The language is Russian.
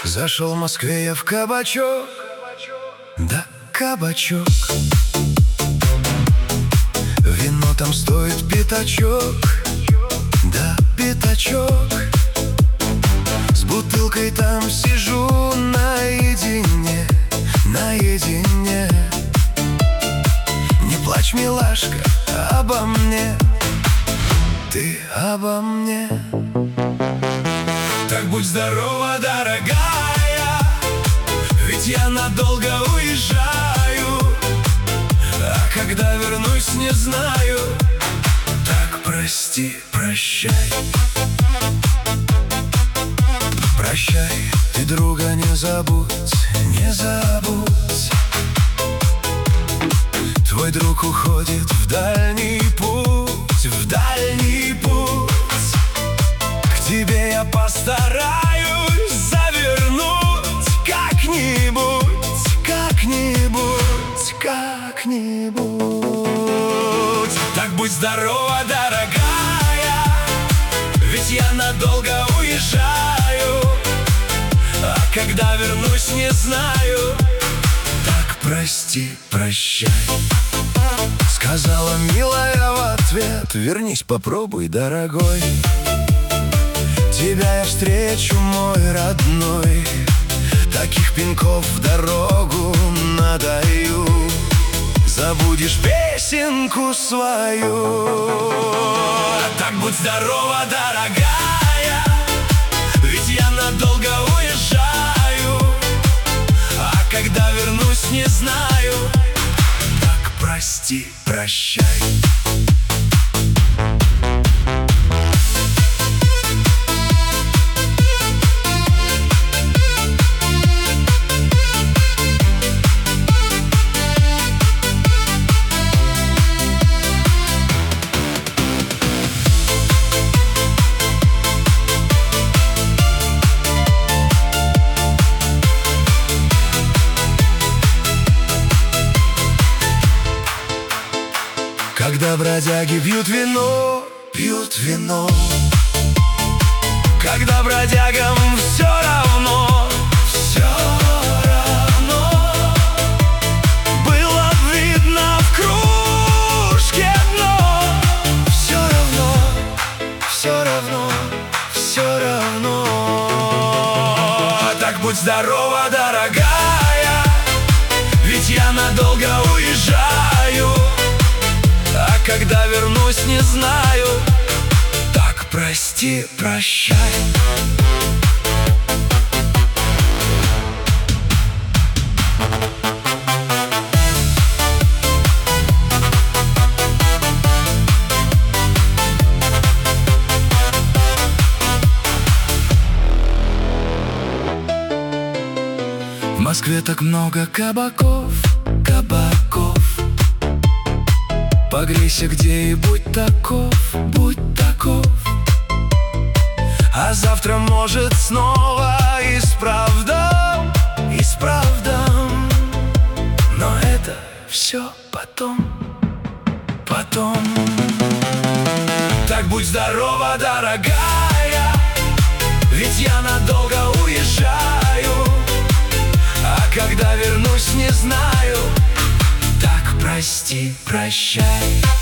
Зашел в Москве я в кабачок, да кабачок. Вино там стоит пятачок, да пятачок. С бутылкой там сижу наедине, наедине. Не плачь, милашка, обо мне, ты обо мне. Так будь здорова, дорогая, ведь я надолго уезжаю, а когда вернусь, не знаю. Так прости, прощай. Прощай, ты друга не забудь, не забудь. Твой друг уходит в дальний путь, в дальний путь. К тебе я постараюсь завернуть как-нибудь, как-нибудь, как-нибудь. Так будь здорова, дорогая, ведь я надолго уезжаю, а когда вернусь, не знаю. Так прости, прощай. Сказала милая в ответ: вернись, попробуй, дорогой. Тебя я встречу, мой родной. Таких пинков в дорогу надаю, забудешь песенку свою. Так будь здорова, дорогая, ведь я надолго уезжаю, а когда вернусь, не знаю. Так прости, прощай. Когда бродяги пьют вино, пьют вино. Когда бродягам все равно, все равно. Было видно в кружке дно. Все равно, все равно, все равно. Так будь здорова, дорогая, ведь я надолго уезжаю, а когда вернусь, не знаю. Так прости, прощай. В Москве так много кабаков, кабаков. Погрейся где и будь таков, будь таков. А завтра, может, снова исправдам, исправдам. Но это все потом, потом. Так будь здорова, дорогая, ведь я надолго уезжаю, а когда вернусь, не знаю. Так прости, прощай.